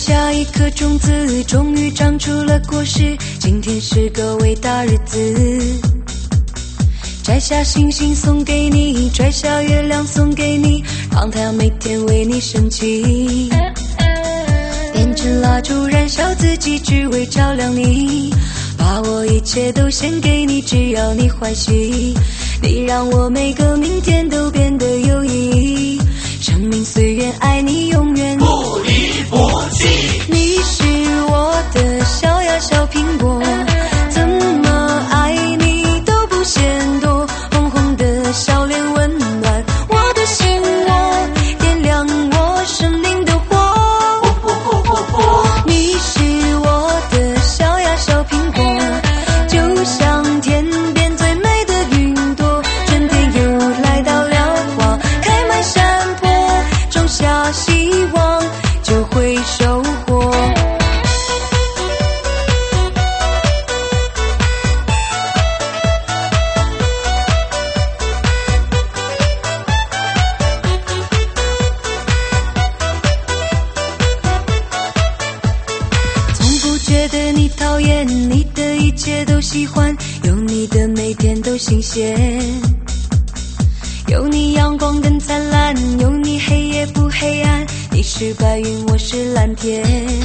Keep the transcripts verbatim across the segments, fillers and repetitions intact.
下一颗种子，终于长出了果实。今天是个伟大日子，摘下星星送给你，摘下月亮送给你，让太阳每天为你升起。点成蜡烛燃烧自己，只为照亮你。把我一切都献给你，只要你欢喜。你让我每个明天都变得有意义。生命随缘，爱你永远不离不弃。 你是我的小呀小苹果，怎么爱你都不嫌多。红红的笑脸温暖我的心窝，点亮我生命的火。你是我的小呀小苹果，就像天边最美的云朵。春天又来到了，花开满山坡，种下希望就会收获。从不觉得你讨厌，你的一切都喜欢，有你的每天都新鲜。有你阳光更灿烂，有你黑夜不黑暗。你是白云，我是蓝天。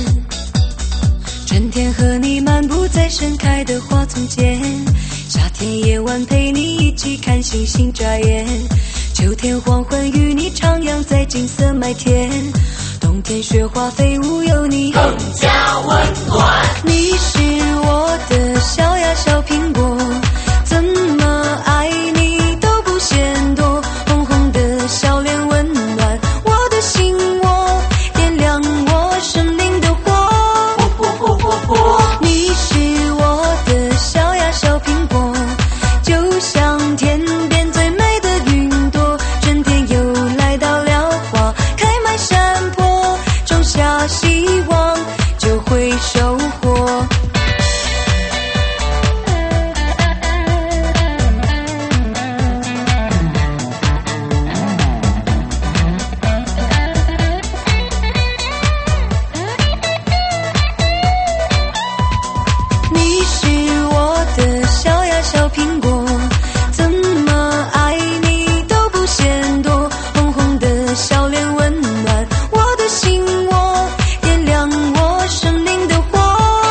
春天和你漫步在盛开的花丛间，夏天夜晚陪你一起看星星眨眼，秋天黄昏与你徜徉在金色麦田，冬天雪花飞舞有你更加温暖。 你是我的小呀小苹果，怎么爱你都不嫌多。红红的笑脸温暖我的心窝，点亮我生命的火。你是我的小呀小苹果，就像天边最美的云朵。春天又来到了，花开满山坡，种下希望就会收获。你是我的小呀小苹果，怎么爱你都不嫌多。红红的笑脸温暖我的心窝，点亮我生命的火。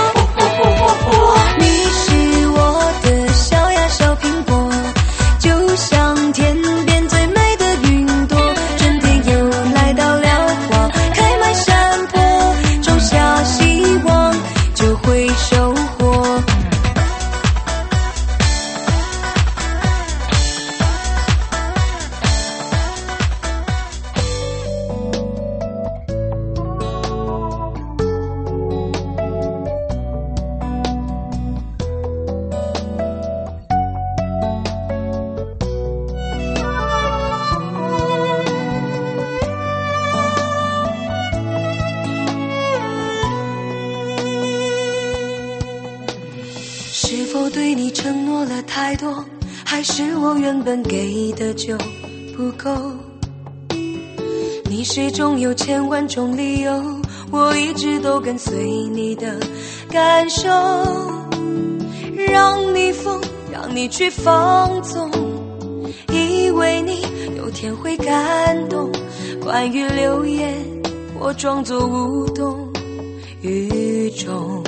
你是我的小呀小苹果，就像天边最美的云朵。春天又来到了，花开满山坡，种下希望就会收获。是否对你承诺了太多，还是我原本给的就不够？你始终有千万种理由，我一直都跟随你的感受，让你疯，让你去放纵，以为你有天会感动。关于流言，我装作无动于衷。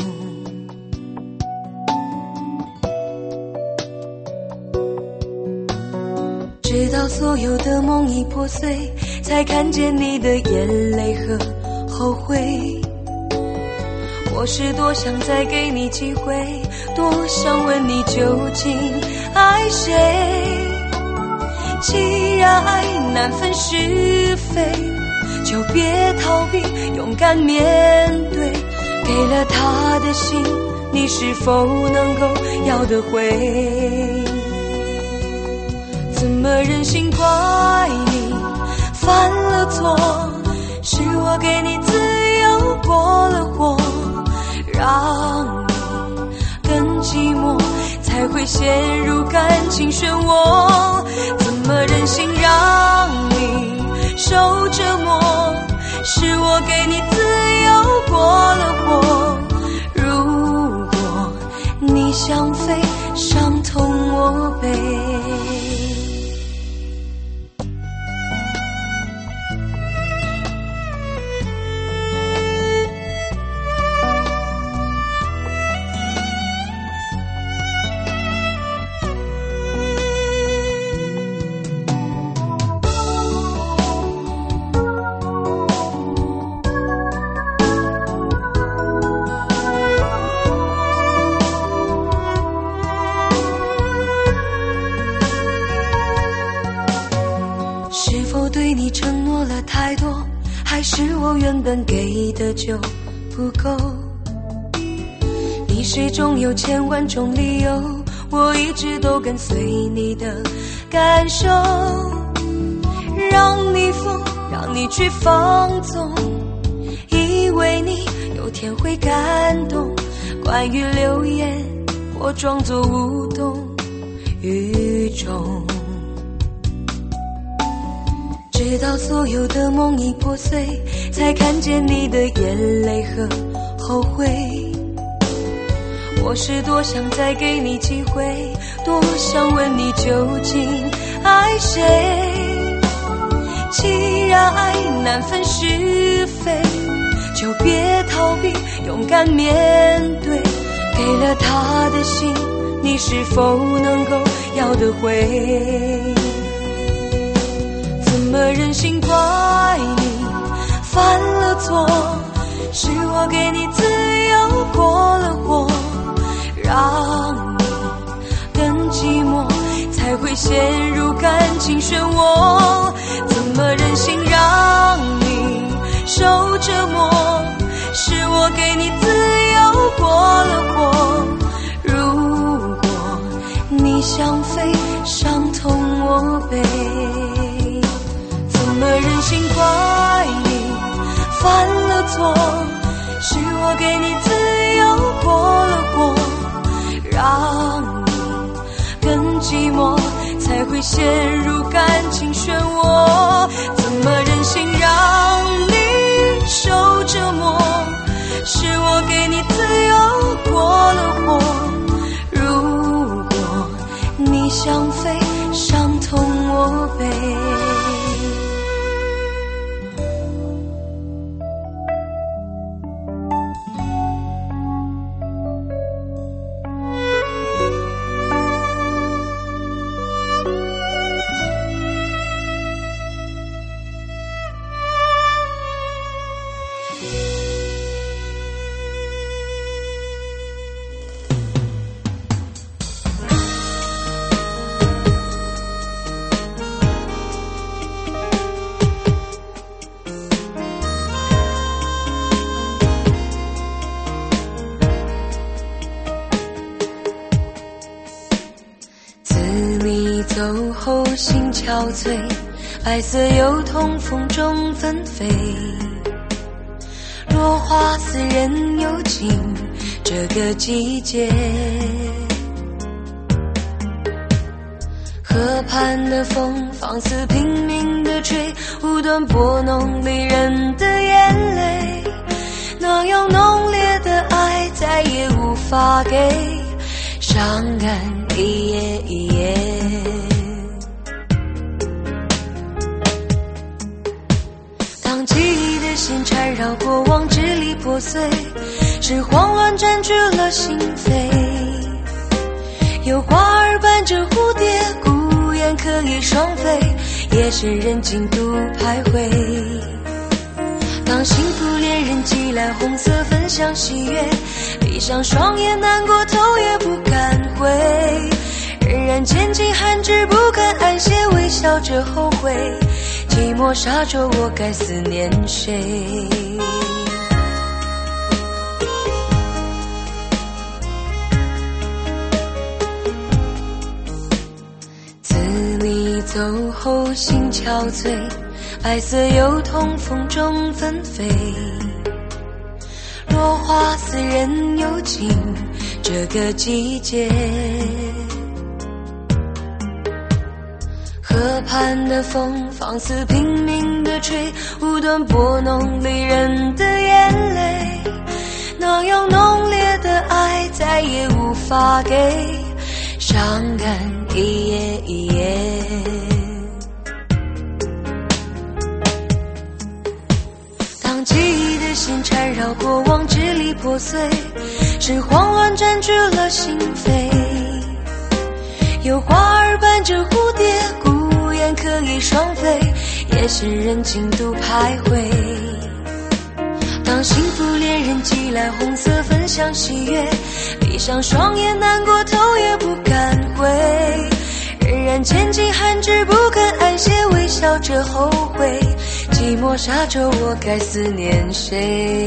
直到所有的梦已破碎，才看见你的眼泪和后悔。我是多想再给你机会，多想问你究竟爱谁。既然爱难分是非，就别逃避，勇敢面对。给了他的心，你是否能够要得回？怎么忍心怪你犯了错？是我给你自由过了火，让你更寂寞，才会陷入感情漩涡。怎么忍心让你受折磨？ 是我给你自由过了火。如果你想飞，伤痛我背。对你承诺了太多，还是我原本给的就不够？你始终有千万种理由，我一直都跟随你的感受，让你疯，让你去放纵，以为你有天会感动。关于流言，我装作无动于衷，直到所有的梦已破碎，才看见你的眼泪和后悔。我是多想再给你机会，多想问你究竟爱谁。既然爱难分是非，就别逃避，勇敢面对。给了他的心，你是否能够要得回？怎么忍心怪你犯了错？是我给你自由过了火，让你更寂寞，才会陷入感情漩涡。怎么忍心让你受折磨？是我给你自由过了火。如果你想飞，伤痛我背。怎么忍心怪你犯了错？是我给你自由过了火，让你更寂寞，才会陷入感情漩涡。怎么忍心让你受折磨？是我给你自由过了火。如果你想飞，伤痛我背。走后心憔悴，白色又痛风中纷飞。落花似人有情，这个季节。河畔的风放肆拼命地吹，无端拨弄离人的眼泪。那样浓烈的爱再也无法给，伤感一夜一夜。当记忆的线缠绕过往支离破碎，是慌乱占据了心扉。有花儿伴着蝴蝶，孤雁可以双飞，夜深人静独徘徊。当幸福恋人寄来红色分享喜悦，闭上双眼难过头也不敢回，仍然渐进寒枝不敢安歇，微笑着后悔，寂寞沙洲我该思念谁？自你走后心憔悴，白色又痛风中纷飞。落花似人有情，这个季节。 河畔的风放肆拼命地吹，无端拨弄离人的眼泪，那样浓烈的爱再也无法给，伤感一页一页。当记忆的线缠绕过往支离破碎，是慌乱占据了心扉，有花儿伴着蝴蝶，孤雁可以双飞，夜深人静独徘徊。当幸福恋人寄来红色分享喜悦，闭上双眼难过头也不敢回，仍然渐进寒枝不肯安歇，微笑着后悔，寂寞沙洲我该思念谁？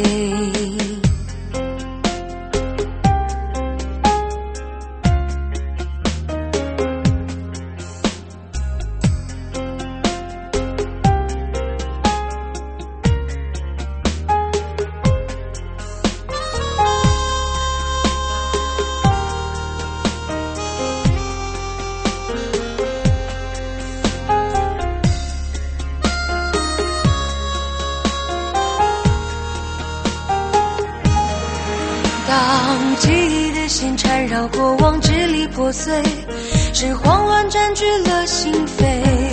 当记忆的线缠绕过往支离破碎，是慌乱占据了心扉，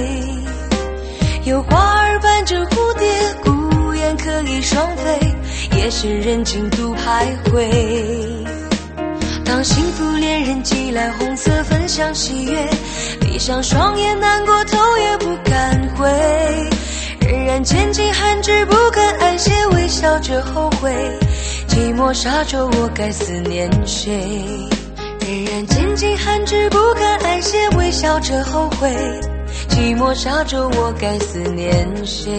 有花儿伴着蝴蝶，孤雁可以双飞，夜深人静独徘徊。当幸福恋人寄来红色分享喜悦，闭上双眼难过头也不敢回，仍然渐进寒枝不肯安歇，微笑着后悔，寂寞沙洲我该思念谁？仍然渐进寒枝不肯安歇，微笑着后悔，寂寞沙洲我该思念谁？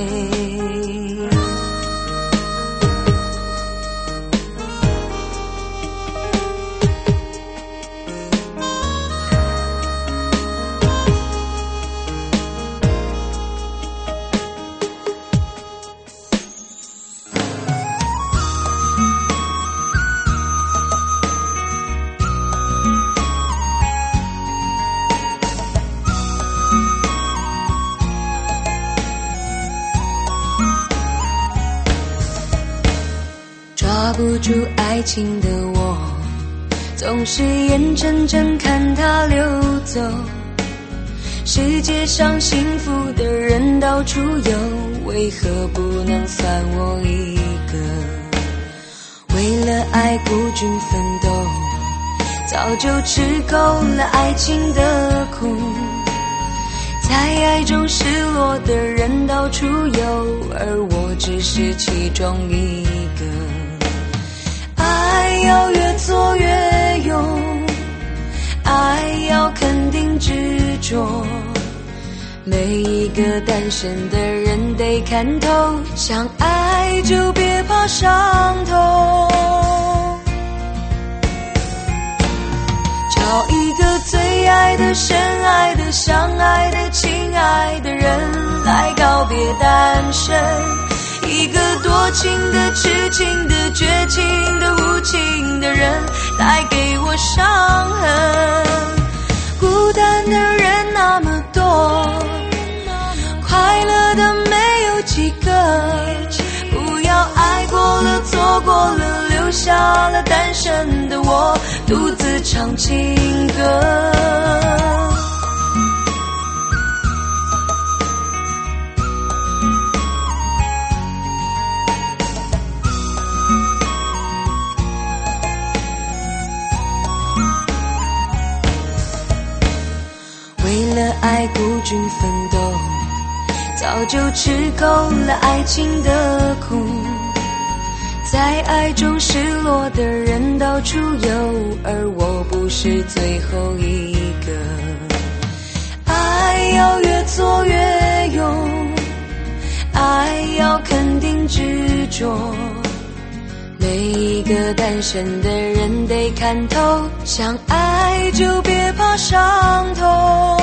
抓不住爱情的我，总是眼睁睁看它流走，世界上幸福的人到处有，为何不能算我一个？为了爱孤军奋斗，早就吃够了爱情的苦，在爱中失落的人到处有，而我只是其中一个。爱要越做越勇，爱要肯定执着，每一个单身的人得看透，想爱就别怕伤痛，找一个最爱的深爱的相爱的亲爱的人来告别单身，一个多情的痴情的绝情的无情的人带给我伤痕，孤单的人那么多，快乐的没有几个，不要爱过了错过了，留下了单身的我独自唱情歌。为了爱孤军奋斗，早就吃够了爱情的苦，在爱中失落的人到处有，而我不是最后一个。爱要越做越勇，爱要肯定执着，每一个单身的人得看透，想爱就别怕伤痛，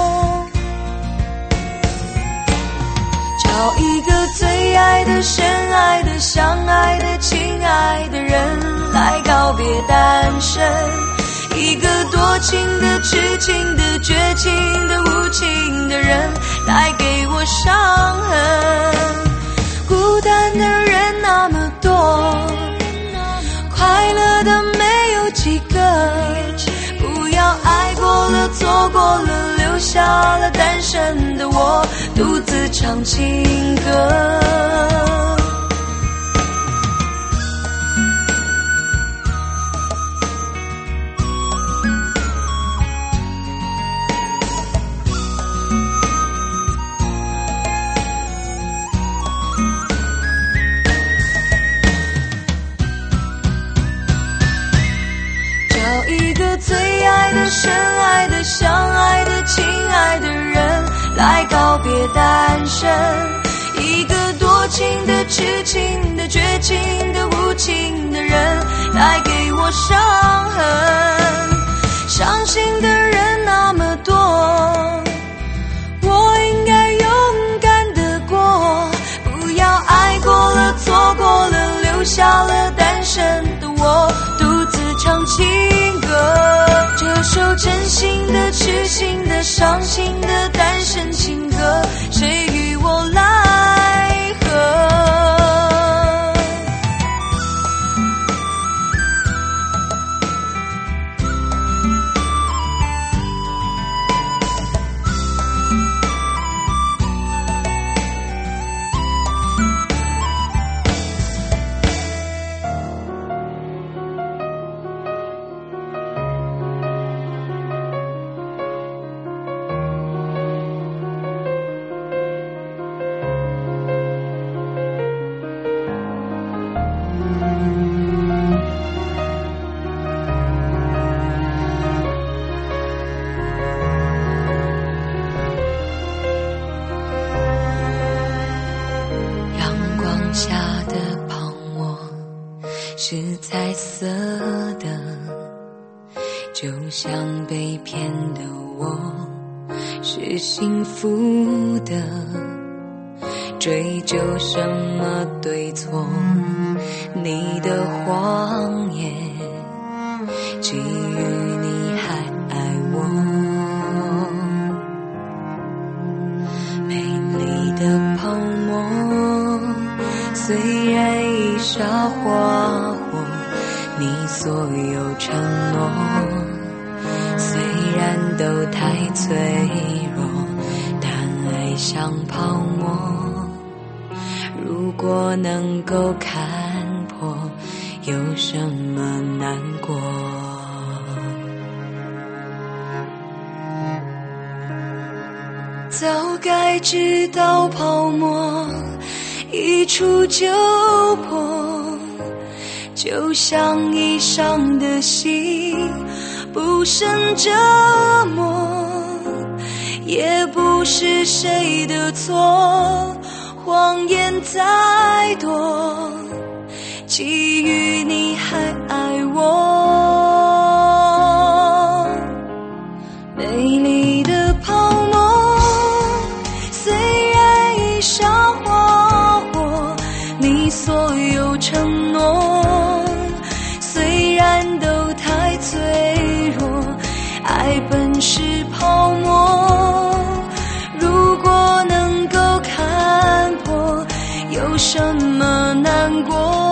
找一个最爱的深爱的相爱的亲爱的人来告别单身，一个多情的痴情的绝情的无情的人带给我伤痕。孤单的人那么多，快乐的没有几个。不要爱过了，错过了，留下了单身的我，独自唱情歌。最爱的、深爱的、相爱的、亲爱的人来告别单身，一个多情的、痴情的、绝情的、无情的人带给我伤痕。伤心的人那么多，我应该勇敢地过，不要爱过了、错过了，留下了单身的我，独自唱情歌。这首真心的、痴心的、伤心的单身情歌，谁与我来和？是彩色的，就像被骗的我是幸福的，追究什么对错，你的谎言基于你还爱我，美丽的泡沫虽然已沙化过你所有承诺，虽然都太脆弱，但爱像泡沫，如果能够看破，有什么难过？早该知道泡沫一触就破，就像衣上的心不胜折磨，也不是谁的错，谎言再多，基于你还爱我。美丽的泡沫虽然已沙化过你所有承诺，虽然都太脆弱，爱本是泡沫，如果能够看破，有什么难过？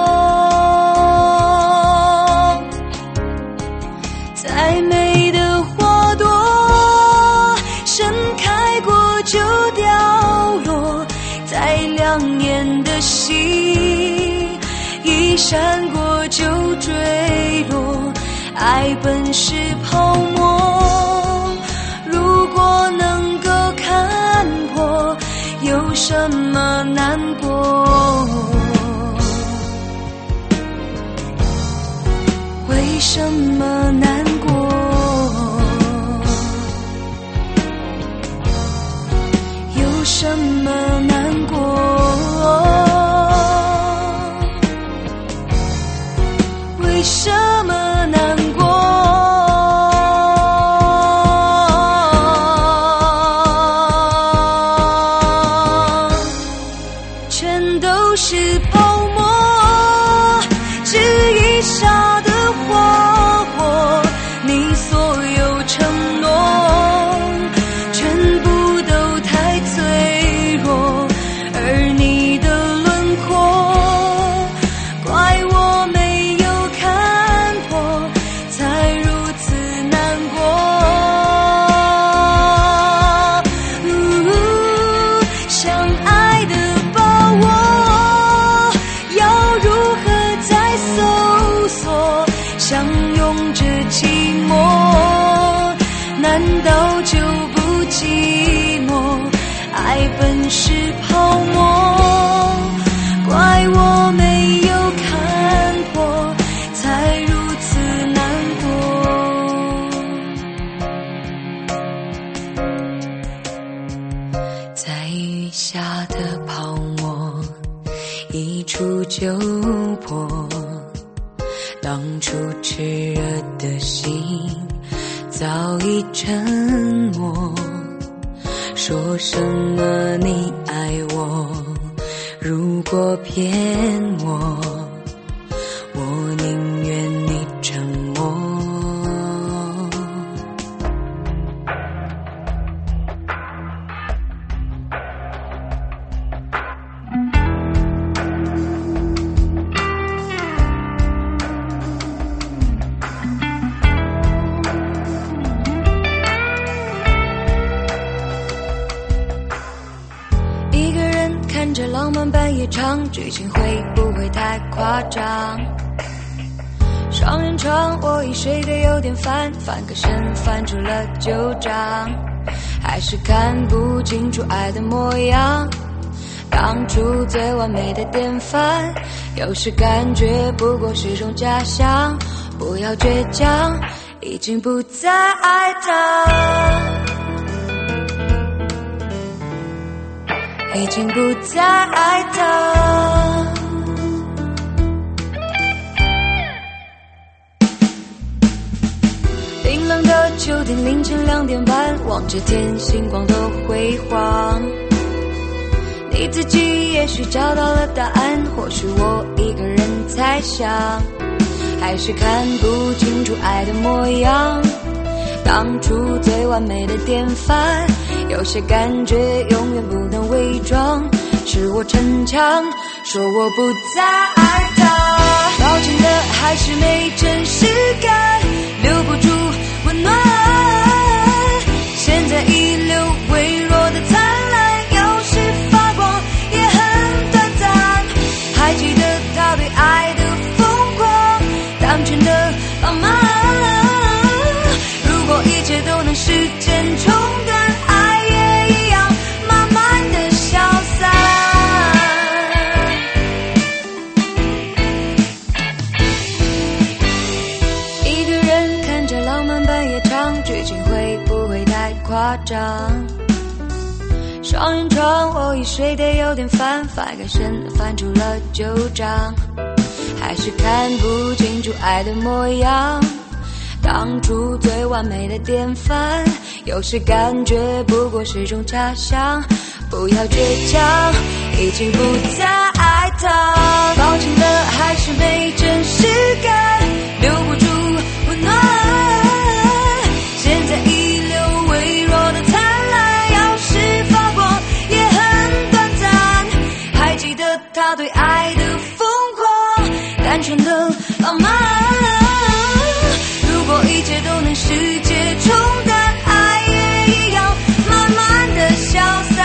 再美的花朵盛开过就掉落，再亮眼的星一闪过就坠落，爱本是泡沫，如果能够看破，有什么难过？为什么难过？有什么难过？为什么难过？全都是泡沫，只一刹的花火，你所有承诺全就不寂寞，爱本是泡沫，怪我没有看破，才如此难过。在雨下的泡沫一触就破，当初炽热的心早已沉默，说什么你爱我，如果骗我，我宁愿你沉默。看着浪漫半夜场，剧情会不会太夸张？双人床我已睡得有点烦，翻个身翻出了旧账，还是看不清楚爱的模样，当初最完美的典范，有时感觉不过是种假象，不要倔强，已经不再爱他，已经不再爱他。冰冷的秋天凌晨两点半，望着天星光多辉煌，你自己也许找到了答案，或许我一个人猜想，还是看不清楚爱的模样，当初最完美的典范，有些感觉永远不能伪装，是我逞强，说我不再爱他，抱歉的还是没真实感，留不住温暖，现在遗留微弱的灿烂，有时发光也很短暂，还记得他对爱的疯狂，单纯的浪漫，如果一切都能时间冲淡，爱也一样慢慢的消散。一个人看着浪漫半夜场，剧情会不会太夸张？双人床我已睡得有点烦，翻个身翻出了旧账，还是看不清楚爱的模样，当初最完美的典范，有时感觉不过是种假象，不要倔强，已经不再爱他，抱歉的还是没真实感，留不住温暖，现在遗留微弱的灿烂，有时发光也很短暂，还记得他对爱的疯狂，单纯的浪漫，如果一切都能世界冲淡，爱也一样慢慢的消散，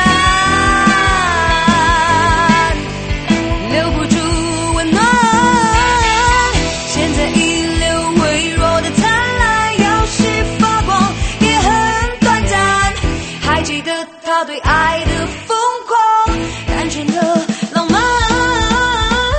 留不住温暖，现在遗留微弱的灿烂，有时发光也很短暂，还记得他对爱的疯狂，单纯的浪漫，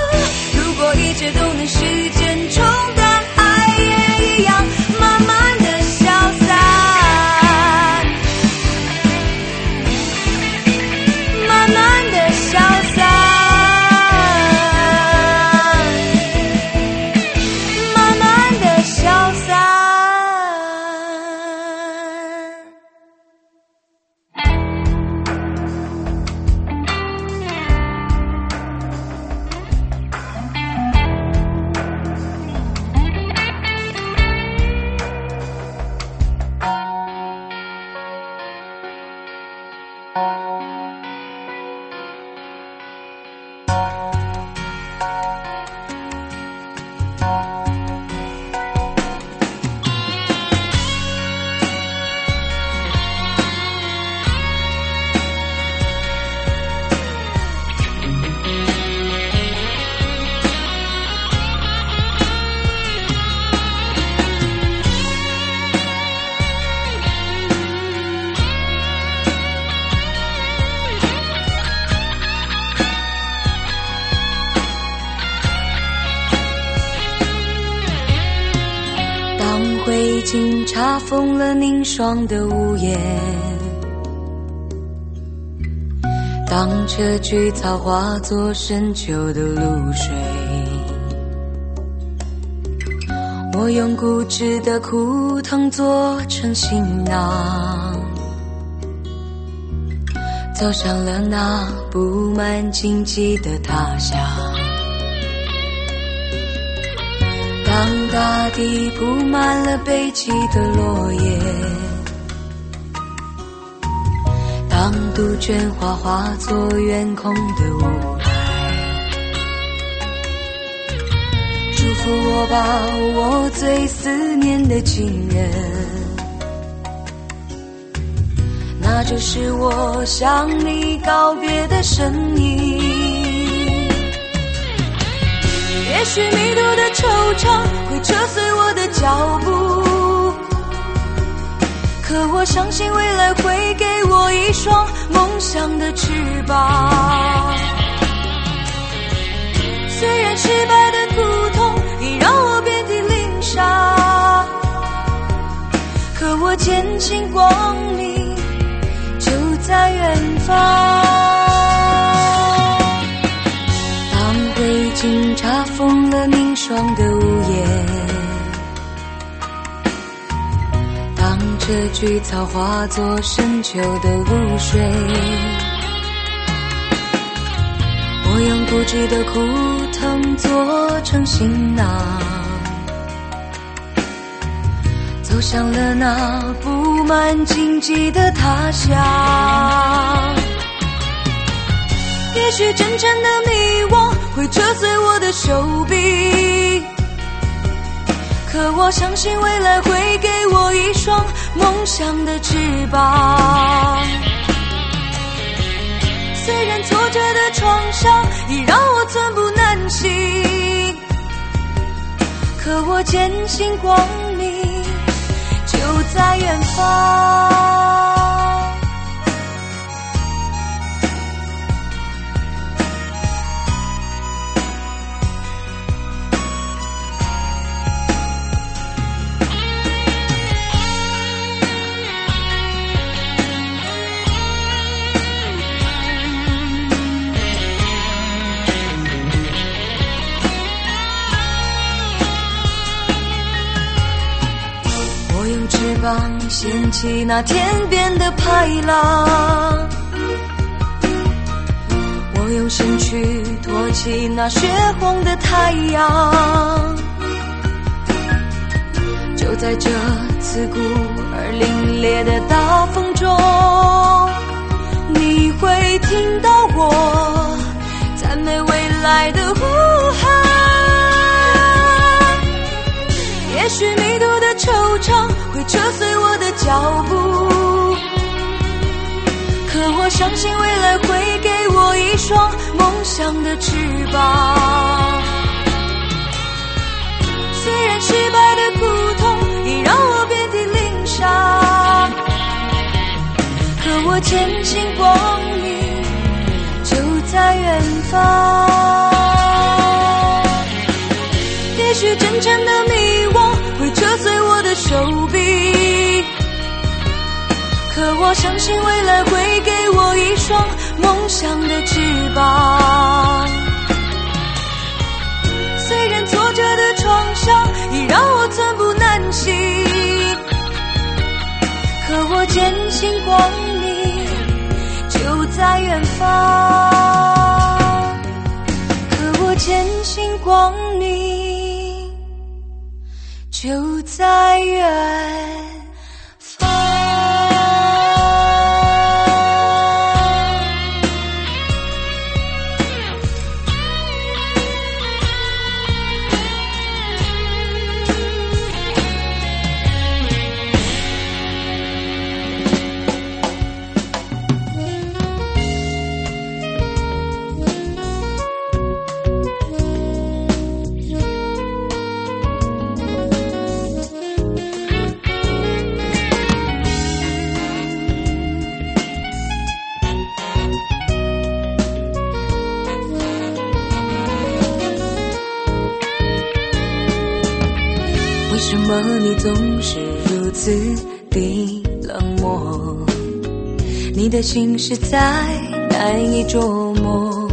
北京查封了凝霜的屋檐，当这菊草化作深秋的露水，我用固执的枯藤做成行囊，走上了那布满荆棘的他乡。当大地铺满了悲泣的落叶，当杜鹃花化作远空的舞台，祝福我吧，我最思念的亲人，那就是我向你告别的身影。也许迷途的惆怅会扯碎我的脚步，可我相信未来会给我一双梦想的翅膀。虽然失败的苦痛已让我遍体鳞伤，可我坚信光明就在远方。北京查封了凝霜的屋檐，当这菊草化作深秋的露水，我用固执的枯藤做成行囊，走向了那布满荆棘的他乡。也许真正的迷惘会折碎我的手臂，可我相信未来会给我一双梦想的翅膀。虽然挫折的创伤已让我寸步难行，可我坚信光明就在远方。翅膀掀起那天边的排浪，我用身躯托起那血红的太阳。就在这刺骨而凛冽的大风中，你会听到我赞美未来的呼喊。也许迷途的惆怅会扯碎我的脚步，可我相信未来会给我一双梦想的翅膀。虽然失败的苦痛已让我遍体鳞伤，可我坚信光明就在远方。也许真正的迷惘会折碎我的手臂，可我相信未来会给我一双梦想的翅膀。虽然挫折的创伤已让我寸步难行，可我坚信光明就在远方。可我坚信光明就在远方。 什么你总是如此的冷漠？你的心实在难以捉摸，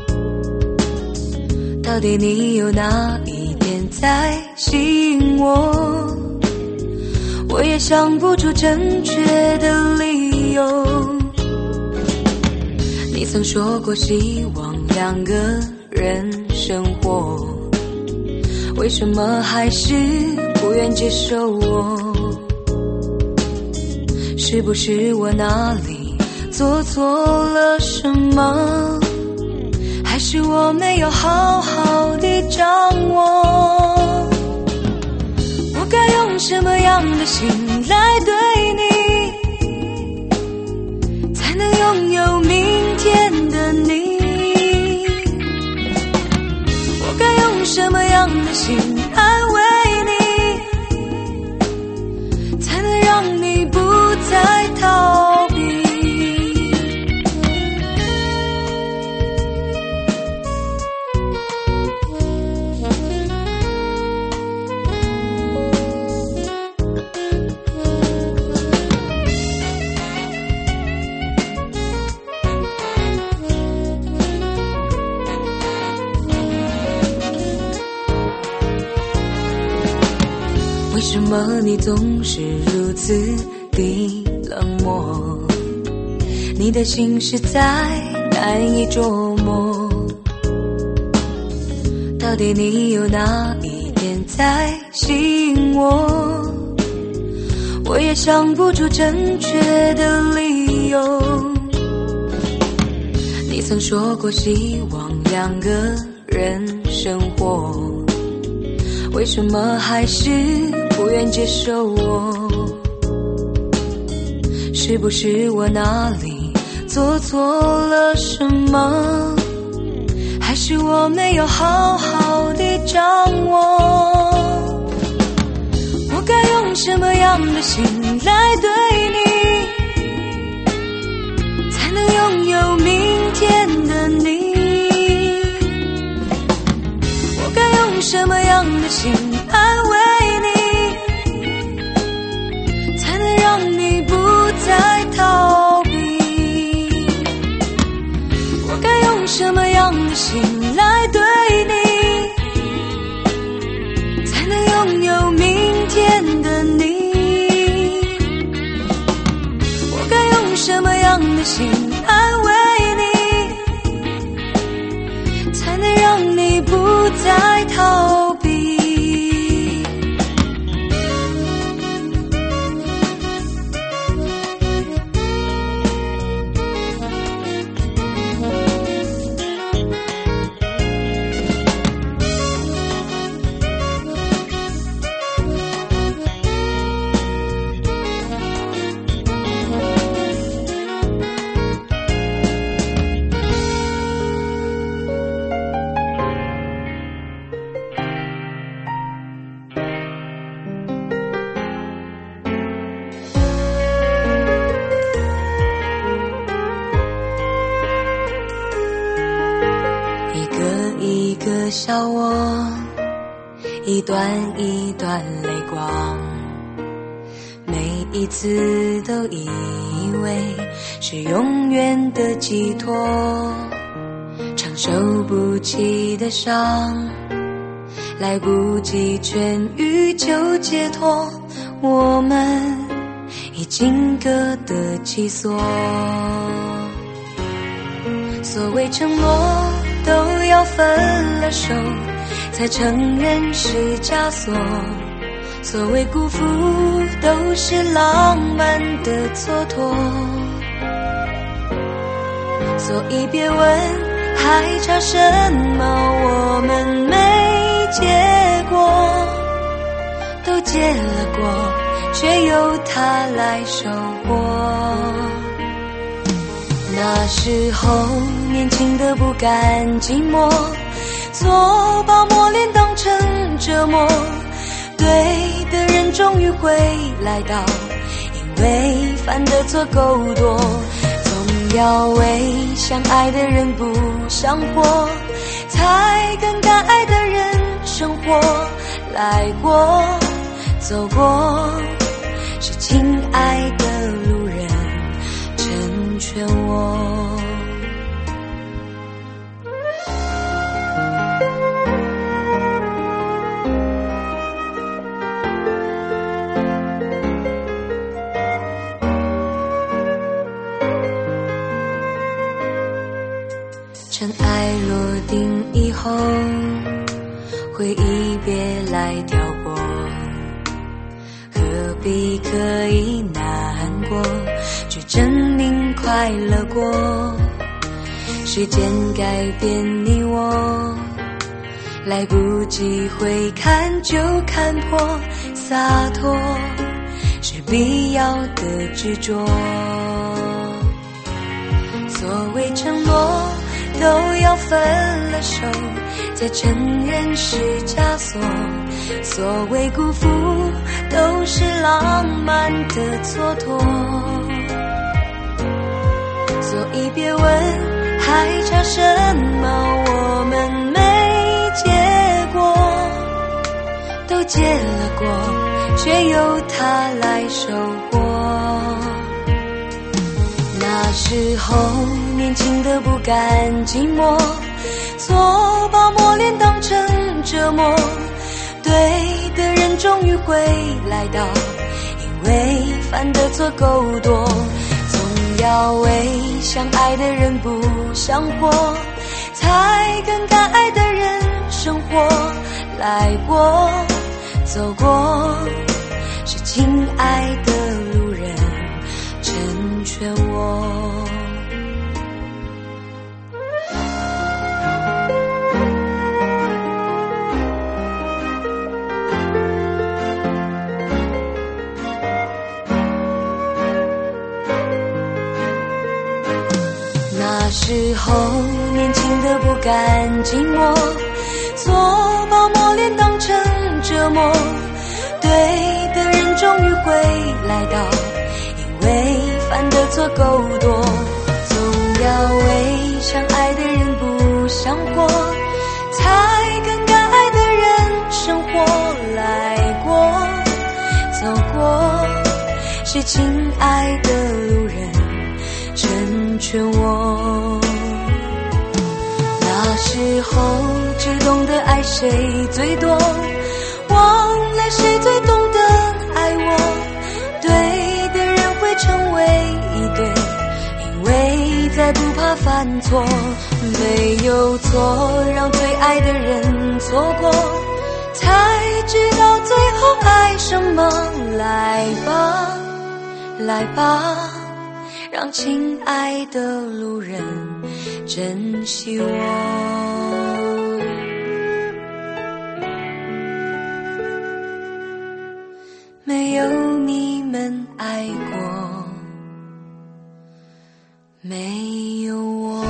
到底你有哪一点在吸引我？我也想不出正确的理由。你曾说过希望两个人生活，为什么还是不愿接受我？是不是我哪里做错了什么？还是我没有好好地掌握？我该用什么样的心来对你，才能拥有明天的你？我该用什么样的心安慰你，才能让你不再逃避？为什么你总是如此的冷漠？你的心实在难以捉摸，到底你有哪一点在吸引我？我也想不出正确的理由。你曾说过希望两个人生活，为什么还是不愿接受我？是不是我哪里做错了什么？还是我没有好好地掌握？我该用什么样的心来对你，才能拥有明天的你？我该用什么样的心安慰你，才能让你不再逃避？我该用什么样的心来对你，才能拥有明天的你？我该用什么样的心安慰你，才能让你不再逃避？一个笑我，一段一段泪光，每一次都以为是永远的寄托，承受不起的伤，来不及痊愈就解脱，我们已经各得其所。所谓承诺都要分了手，才承认是枷锁，所谓辜负都是浪漫的蹉跎。所以别问还差什么，我们没结果，都结了果，却由他来收获。那时候年轻的不甘寂寞，错把磨练当成折磨，对的人终于会来到，因为犯的错够多，总要为相爱的人不想活，才跟该爱的人生活来过， 走过，是亲爱的路人成全我。尘埃落定以后，回忆别来挑拨，何必刻意难过，去证明快乐过。时间改变你我，来不及回看就看破，洒脱是必要的执着。所谓承诺都要分了手，才承认是枷锁。所谓辜负，都是浪漫的蹉跎。所以别问还差什么，我们没结果，都结了果，却由他来收获。那时候年轻的不甘寂寞，错把磨练当成折磨。对的人终于会来到，因为犯的错够多。总要为相爱的人不想活，才跟该爱的人生活。来过走过，是亲爱的路人成全我。那时候年轻的不甘寂寞，错把磨练当成折磨。对的人终于会来到，因为犯的错够多。总要为相爱的人不想活，才跟该爱的人生活。来过走过，是亲爱的路人成全我。那时候只懂得爱谁最多，忘了谁最懂得爱我。对的人会成为一对，因为再不怕犯错。没有错让最爱的人错过，才知道最后爱什么。来吧来吧，让亲爱的路人珍惜我。没有你们爱过，没有我。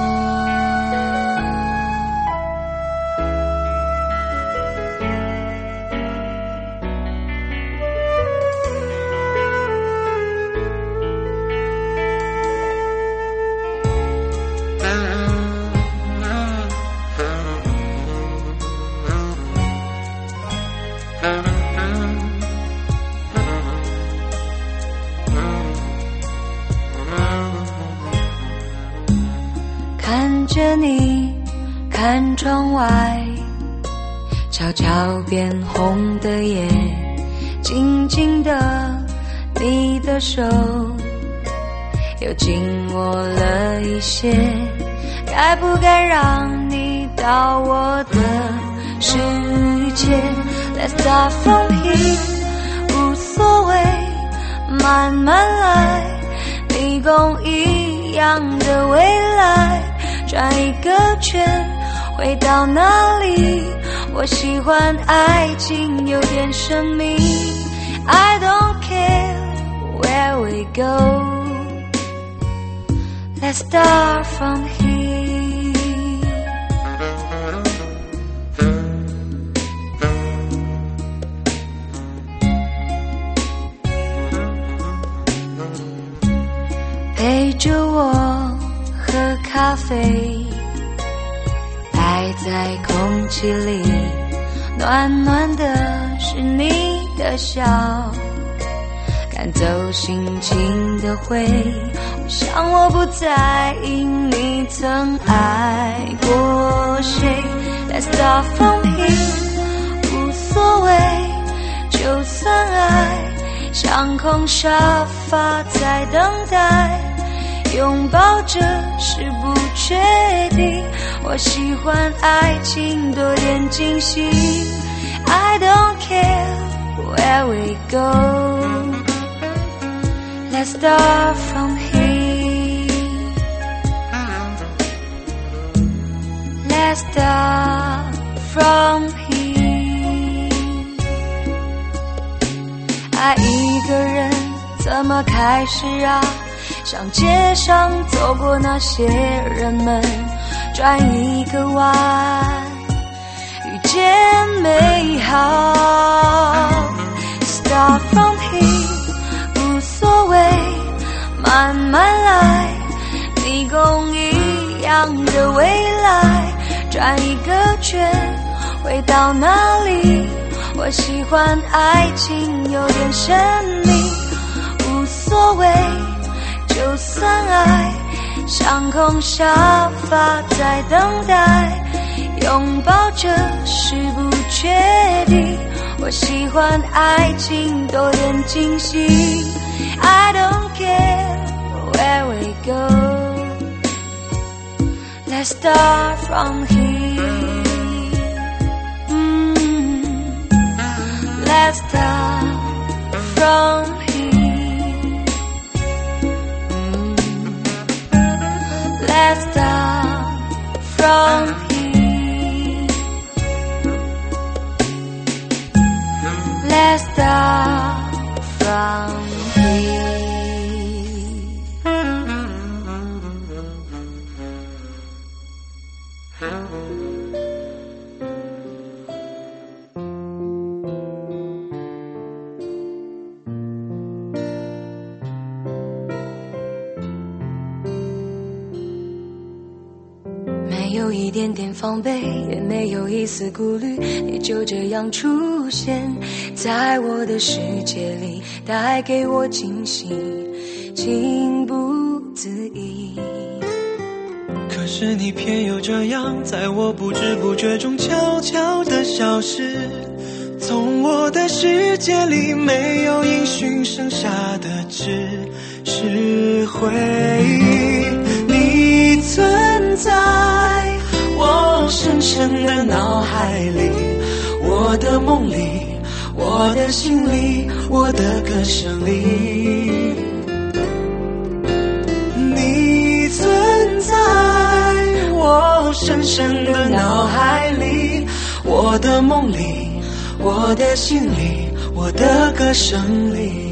看着你，看窗外，悄悄变红的夜，紧紧的你的手又紧握了一些。该不该让你到我的世界？ Let's start from here， 无所谓，慢慢来，迷宫一样的未来，转一个圈回到哪里？我喜欢爱情有点神秘， I don't care where we go， Let's start from here。 陪着我喝咖啡，爱在空气里，暖暖的是你的笑，赶走心情的灰。我想我不在意你曾爱过谁。Let's start from here， 无所谓，就算爱像空沙发在等待，拥抱着是不确定。我喜欢爱情多点惊喜， I don't care where we go。 Let's start from here， Let's start from here。 爱一个人怎么开始啊？像街上走过那些人们，转一个弯，遇见美好。 Start from here， 无所谓，慢慢来，迷宫一样的未来，转一个圈，回到哪里？我喜欢爱情有点神秘，无所谓，就算爱像空沙发在等待，拥抱着是不确定。我喜欢爱情多点惊喜， I don't care where we go。 Let's start from here， Let's start from here， Let's start from here， Let's start from here。没有一点点防备，也没有一丝顾虑，你就这样出现在我的世界里，带给我惊喜，情不自已。 可是你偏又这样，在我不知不觉中悄悄地消失，从我的世界里没有音讯，剩下的只是回忆。你存在我深深的脑海里，我的梦里，我的心里，我的歌声里。你存在我深深的脑海里，我的梦里，我的心里，我的歌声里。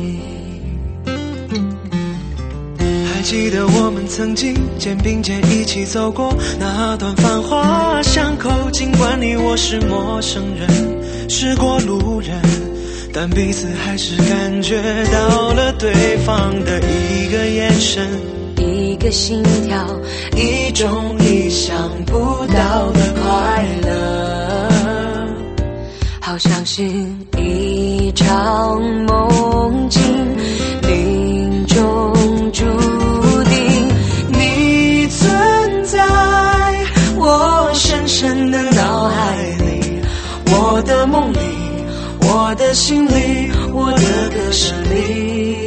还记得我们曾经肩并肩一起走过那段繁华巷口，尽管你我是陌生人，是过路人，但彼此还是感觉到了对方的一个眼神， 一个心跳， 一种意想不到的快乐， 好像是一场梦境，命中注定。 你存在我深深的脑海里，我的梦里，我的心里，我的歌声里。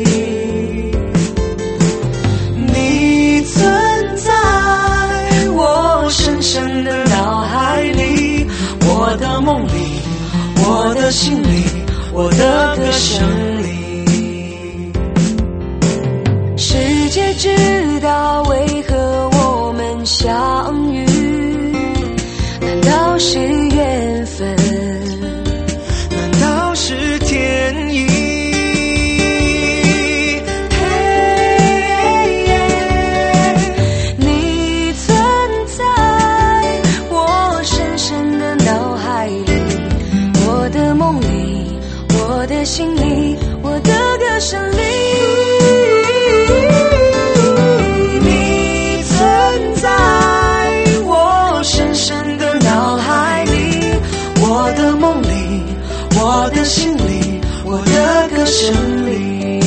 你存在我深深的脑海里，我的梦里，我的心里，我的歌声里。 世界知道为何我们相遇，难道是缘分？ 难道是天意？ 你存在我深深的脑海里，我的梦里，我的心里，我的歌声里。 你存在我深深的脑海里，我的梦里，我的心里，我我的歌声里。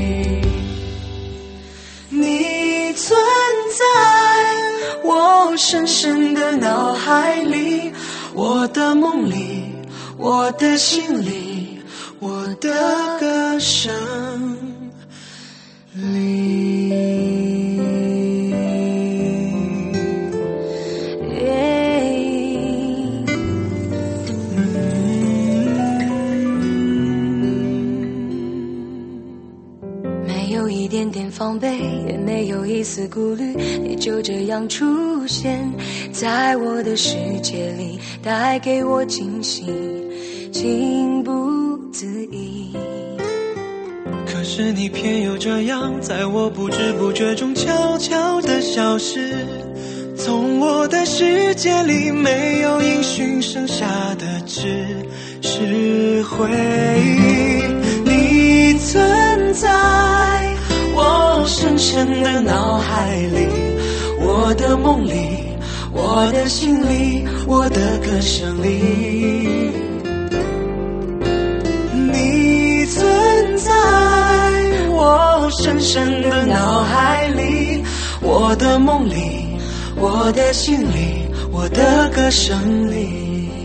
你存在我深深的脑海里，我的梦里，我的心里，我的歌声里。一点点防备，也没有一丝顾虑，你就这样出现在我的世界里，带给我惊喜，情不自已。 可是你偏又这样，在我不知不觉中悄悄地消失，从我的世界里没有音讯，剩下的只是回忆。你存在我深深的脑海里，我的梦里，我的心里，我的歌声里。你存在我深深的脑海里，我的梦里，我的心里，我的歌声里。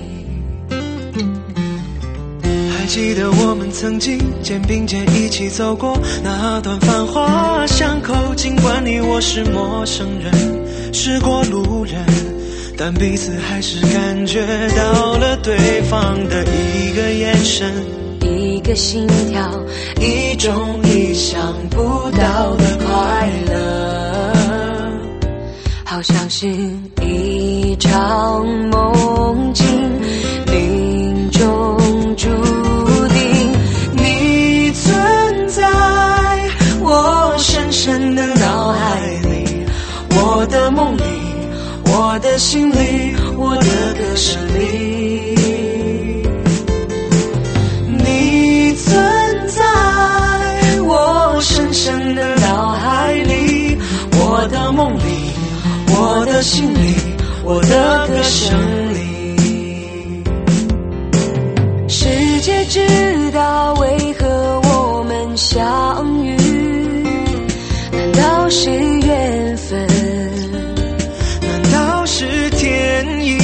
还记得我们曾经肩并肩一起走过那段繁华巷口，尽管你我是陌生人，是过路人，但彼此还是感觉到了对方的一个眼神， 一个心跳，一种意想不到的快乐，好像是一场梦境，命中注定。你存在我深深的脑海里，我的梦里，我的心里，我的歌声里。你存在我深深的脑海里，我的梦里，我的心里，我的歌声里。世界知道为何我们相遇，难道是缘分？ 难道是天意？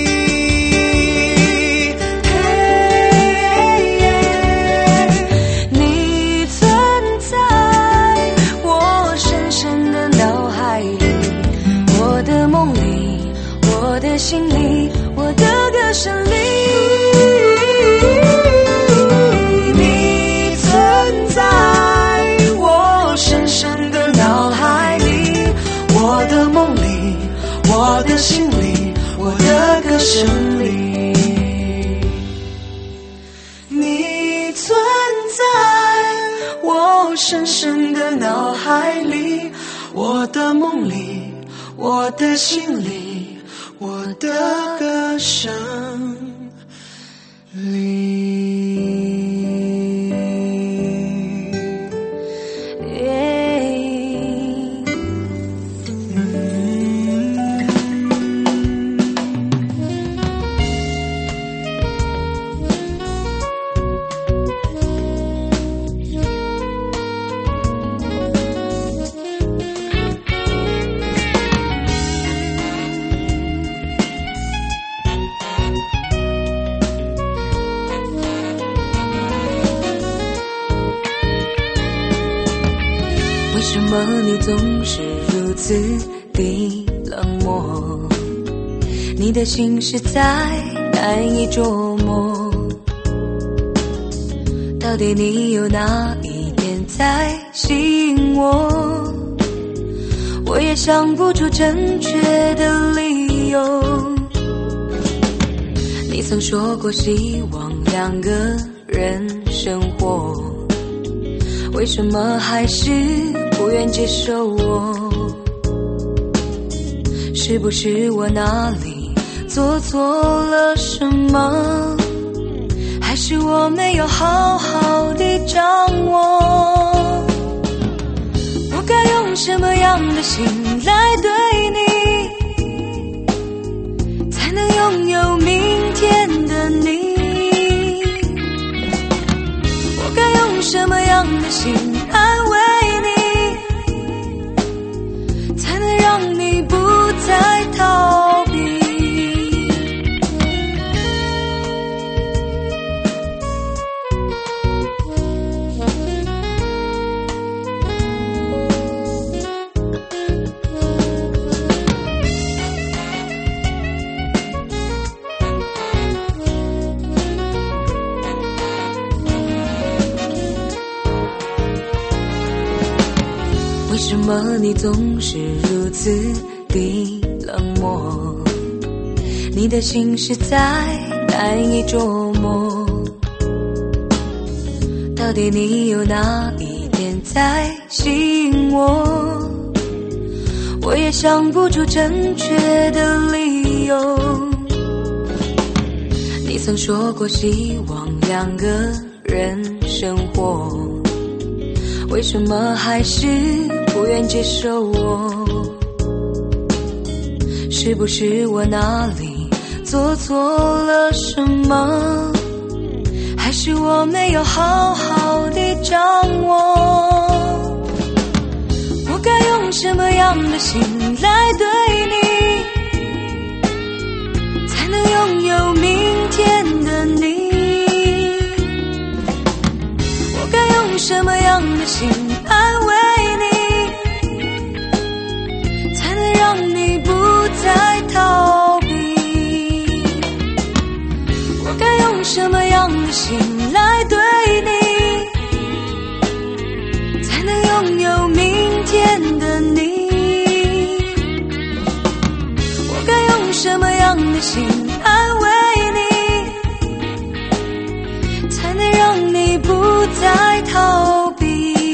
你存在我深深的脑海里，我的梦里，我的心里，我的歌声里。你存在我深深的脑海里，我的梦里，我的心里，我的歌声里。你存在我深深的脑海里，我的梦里，我的心里，我的歌声里。为什么你总是如此的冷漠？你的心实在难以捉摸，到底你有哪一点在吸引我？我也想不出正确的理由。你曾说过希望两个人生活，为什么还是不愿接受我？是不是我哪里做错了什么？还是我没有好好地掌握？我该用什么样的心来对你，才能拥有明天的你？我该心安慰你，才能让你不再逃避。为什么你总是如此的冷漠？你的心实在难以捉摸，到底你有哪一点在吸引我？我也想不出正确的理由。你曾说过希望两个人生活，为什么还是不愿接受我？是不是我哪里做错了什么？还是我没有好好地掌握？我该用什么样的心来对你，才能拥有明天的你？我该用什么样的心安慰你，才能让你不再逃避？我该用什么样的心来对你，才能拥有明天的你？我该用什么样的心安慰你，才能让你不再逃避？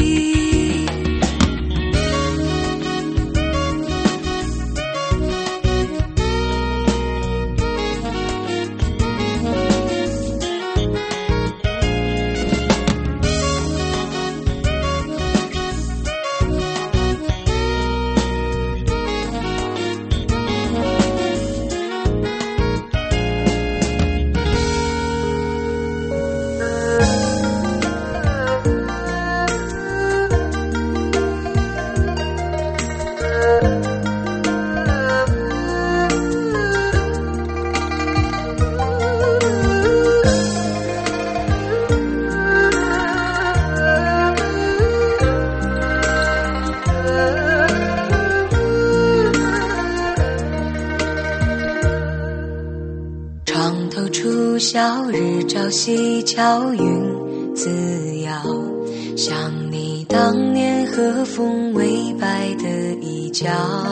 床头初晓，日照西桥，云自摇，想你当年和风微摆的衣角。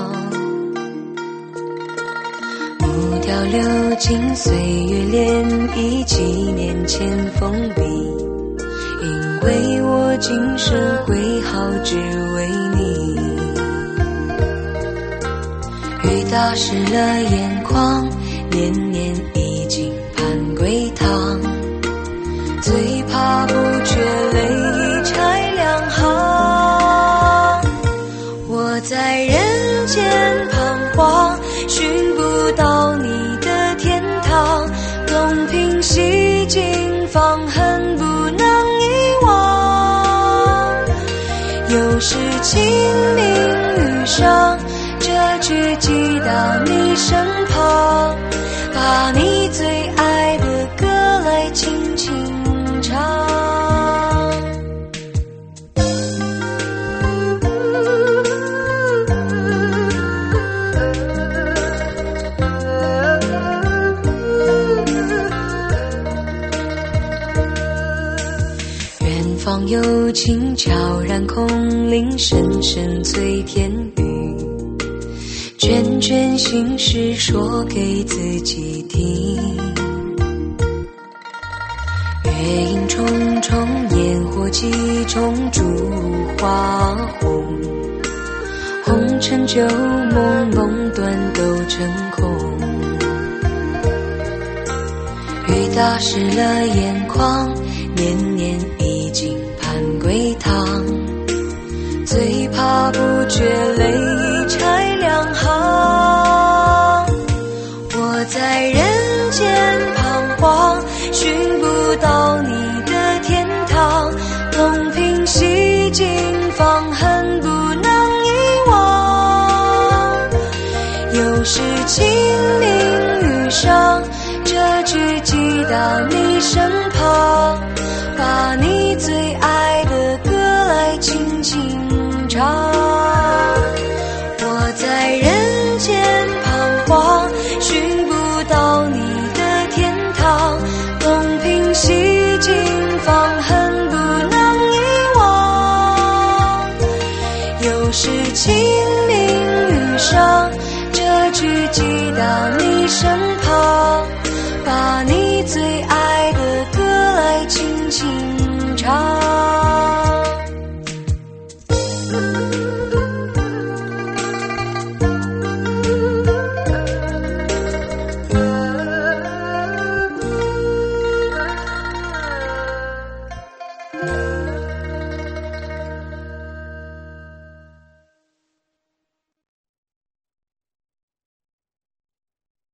木雕流金岁月涟漪，几年前封笔，因为我今生会好只为你。雨打湿了眼眶，年年已经盼归堂，最怕不觉泪已拆两行。我在人间彷徨，寻不到你的天堂，东拼西尽，放恨不能遗忘。有时清明雨上，这句寄到你身旁，把你最爱的歌来轻轻唱。远方有情悄然空灵，深深催天雨，卷卷心事说给自己听。月影重重，烟火几重，烛花红，红尘旧梦，梦断都成空。雨打湿了眼眶，年年已经盼归堂，最怕不觉泪已拆两行。我在人间彷徨，寻不到你的天堂，东拼西到你身旁，把你最爱的歌来轻轻唱。我在人间彷徨，寻不到你的天堂，东拼西尽放，恨不能遗忘。有时清明雨上，这句寄到你身旁，把你最爱的歌来轻轻唱。